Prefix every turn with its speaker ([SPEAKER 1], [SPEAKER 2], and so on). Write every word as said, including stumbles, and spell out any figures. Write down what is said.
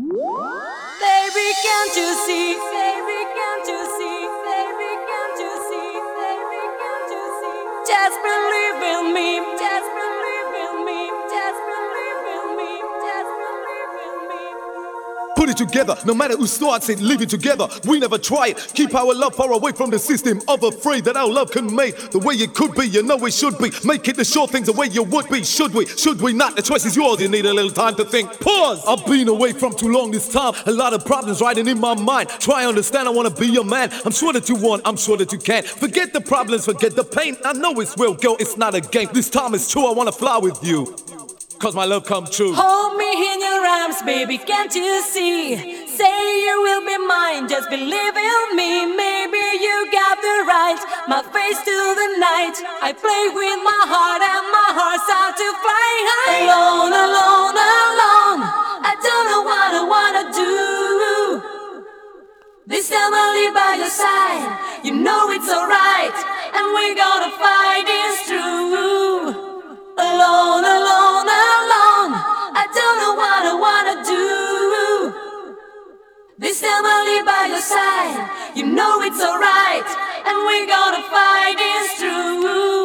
[SPEAKER 1] Baby, can't you see? Baby, can't you see? Baby, can't you see? Baby, can't you see? Just believe in me. Just believe in me. Just believe in me. Just believe in me.
[SPEAKER 2] Put it together, no matter who starts it, leave it together. We never try it. Keep our love far away from the system of afraid that our love can make the way it could be. You know it should be. Make it the sure things the way you would be. Should we? Should we not? The choice is yours. You need a little time to think. Pause. I've been away from too long this time. A lot of problems riding in my mind. Try to understand. I wanna be your man. I'm sure that you want. I'm sure that you can. Forget the problems. Forget the pain. I know it's real, girl. It's not a game. This time it's true. I wanna fly with you. Cause my love come true.
[SPEAKER 1] Hold me in your arms, baby, can't you see? Say you will be mine, just believe in me. Maybe you got the right, my face to the night. I play with my heart and my heart's out to fly high. Alone, alone, alone, I don't know what I wanna do. This time I'll live by your side. You know it's alright, and we're gonna fight this through. Alone, alone, alone, I don't know what I wanna do. This time I'll live by your side. You know it's alright, and we're gonna fight this through.